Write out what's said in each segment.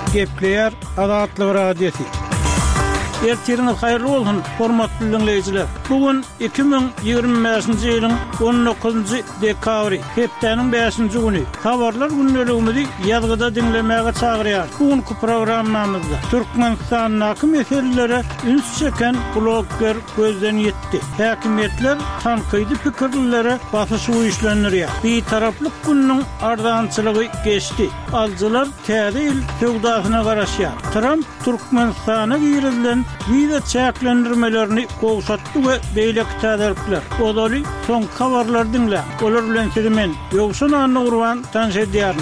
Gepleyer Adatlı Radyosu. Ertiriniz hayırlı olsun, hormatly dinleyijiler. Bugün 2025-nji ýylyň 19-njy dekabry, hepdeniň 5-nji güni. Habarlar günneligimizi ýazgyda dinlemäge çagyrýar. Bugünkü programmamyzda Türkmenistan hakim meselelere üns çeken blogger gözden ýetdi. Häkimetler tankydy pikirlere basyş uýuşlanýar. Bir taraplyk günniň ardançylygy geçdi. Alçylar täze il töwdasyna garaşýar. Trump Türkmenistana girilen vize çäklendirmelerini gowşatdy we beýle täzirler. Odaly soň habarlar dinle. Olar bilen sedimen ýogşan anurwan tanşedýär.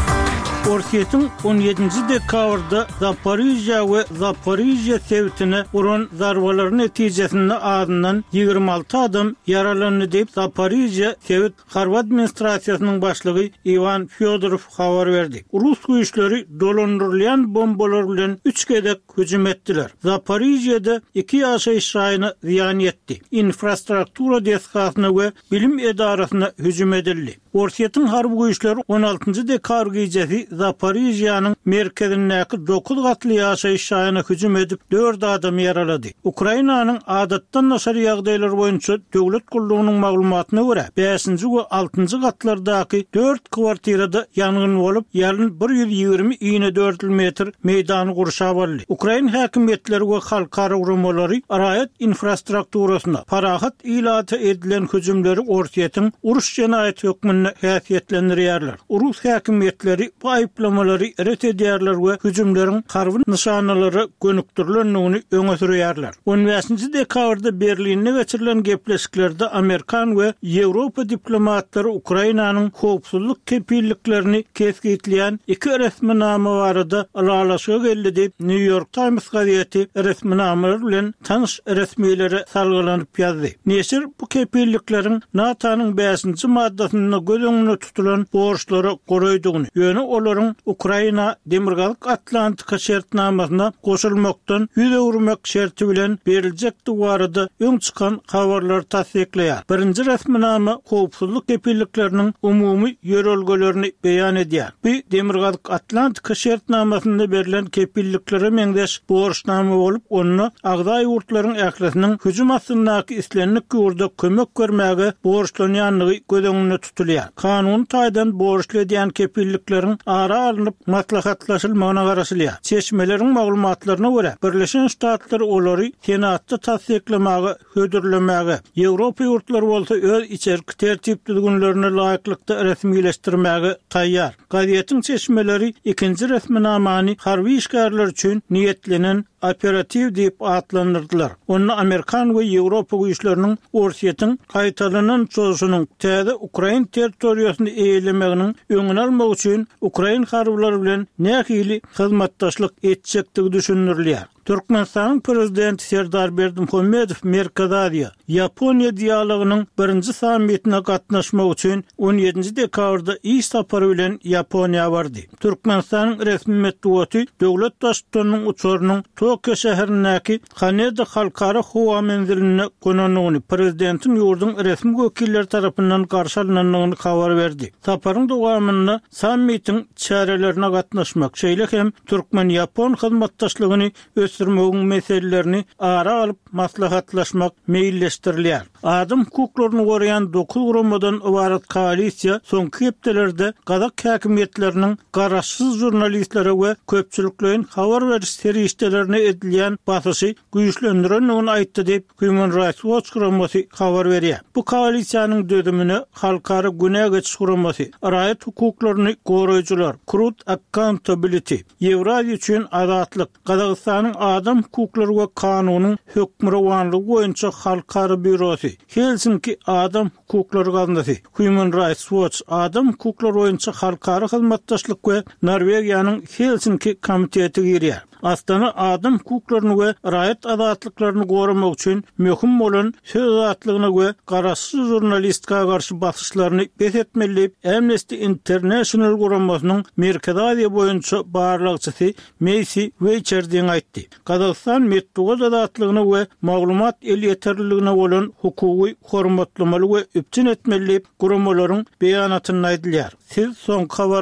Orkiyetin 17. dekabrda Zaporizhia we Zaporizhia sewtine uran zarbalar netijesinde adından 26 adam yaralandy diýip Zaporizhia sewt harp administrasiýasynyň başlygy Ivan Fyodorov habar berdi. Rus güýçleri dolandyrylýan bombalar bilen 3 gedek hüjüm etdiler. Zaporizhia'da 2 ýaşaýyş raýonuny ziýan etdi. Infrastruktura deskasyna we bilim edarasyna hüjüm edildi. Orkiyetin harp güýçleri 16. dekabr gecesi Zaporizhia'nın merkezindäki 9 gatly ýaşaýyş raýonuny hüjüm edip 4 adam yaralady. Ukrainanyň adatdan naşar ýagdaýlar boýunça döwlet gullugynyň maglumatyna görä 5-nji we 6-njy gatlardaky 4 kwartirada ýangyn bolup, ýalyn 120 iýne 4 metr meýdany gurşa boldy. Ukraina häkimetleri we halkara gurulmalary araýat infrastrukturasyna parahat ilata edilen hüjümleri orkiýetin uruş jenaýaty hökmüne häsiýetlendirýärler. Rus häkimetleri bu aýplamalary ret edýärler we hüjümleriň harby nişanalary gönükdirilendigini öňe sürýärler. 15-nji dekabrda Berlinde geçirilen gepleşiklerde Amerikan we Ýewropa diplomatlary Ukrainanyň howpsuzlyk kepilliklerini kesgitleýän 2 resminama barada alalaşyga geldi diýip New York Times gazetesi resminamalary bilen tanış resmiýetlere salgylanyp ýazdy. Neşir bu kepillikleriň NATO'nyň 5-nji maddasyna göz tutulan borçlara goraýdygyny, ýöne olaryň Ukraina demirgalyk Atlantika şertnamasyna goşulmakdan ýüze urmak şerti bilen beriljekdi barada öň çykan habarlar tasdikleýär. Birinji resminama howpsuzlyk kepillikleriniň umumy ýörelgelerini beýan edýär. Bu demirgalyk Atlantika şertnamasynda berilen kepilliklere meňdeş borçnama bolup, onu agdaý ýurtlaryň ählisiniň hüjüm astyndaky islenlik ýurda kömek görmäge borçlanýanlygy göz öňünde tutulýar. Kanun taýdan borçly edýän kepillikleriň ara alınıp maslahatlaşylmagyna garaşylýar. Çeşmelerin maglumatlaryna görä Birleşen Ştatlar olary Senatda tasdiklemäge, hödürlemäge, Ýewropa ýurtlary bolsa öz içerik tertipligini laýyklykda resmileşdirmäge taýýar. Gazetin çeşmeleri 2-nji resminamany harby işgärler üçin niýetlenen operativ diýip adlandyrdylar. Onu Amerikan we Ýewropa güýçleriniň orkiýetin gaýtalynan çözüşiniň täze Ukraina territoriýasyny eýlemeginiň öňüni almak üçin Ukraina harblary bilen nähili hyzmatdaşlyk etjekdigi düşünülýär. Türkmenistanyň prezidenti Serdar Berdimuhammedow Merkezdaýa Ýaponiýa dialogynyň 1-nji sammitine gatnaşmak üçin 17-nji dekabrda iş sapary bilen Ýaponiýa bardy. Türkmenistanyň resmi medeniýeti döwlet daşdyrynyň uçurynyň Tokyo şäherindäki Haneda halkara howa menziline gonanyny prezidentin ýurdun resmi wekilleri tarapyndan garşy alynanyny habar berdi. Saparyň dowamynda sammitiň çärelerine gatnaşmak, şeýle hem Türkmen-Ýapon hyzmatdaşlygyny ösürmegiň meselelerini ara alyp maslahatlaşmak meýilleşdirilýär. Adam hukuklaryny goraýan 9 guramadan ibaret koalisiýa soňky hepdelerde Gazak häkimetleriniň garaşsyz jurnalistlere we köpçüliklerin habar beriş serişdelerini edilýän basyşy güýçlendirendigini aýtdy diýip Human Rights Watch guramasy habar berýär. Bu koalisiýanyň dödümine halkara güne geçiş guramasy, araýat hukuklaryny goraýjylar, Crude Accountability, Ýewraziýa üçin azatlyk, Gazakstanyň adam hukuklary we kanunyň hökmranlygy boýunça halkara bürosy, Helsinki adam hukuklary gazetesi, Human Rights Watch adam hukuklary boýunça halkara hyzmatdaşlyk we Norwegiýanyň Helsinki komiteti girýär. Astana adam hukuklaryny we raýat azatlyklaryny goramak üçin möhüm bolan söz azatlygyna we garaşsyz jurnalistika garşy basyşlaryny besetmelip Amnesty International guramasynyň Merkezdaýa boýunça barlykçysy Macy Weicherdiň aýtdy. Gazakistan medeniýet azatlygyna we maglumat el ýeterliligine bolan hukuky hormatlamaly we üpçün etmeli guramalaryň beýanatyny aýdylýar. Siz soň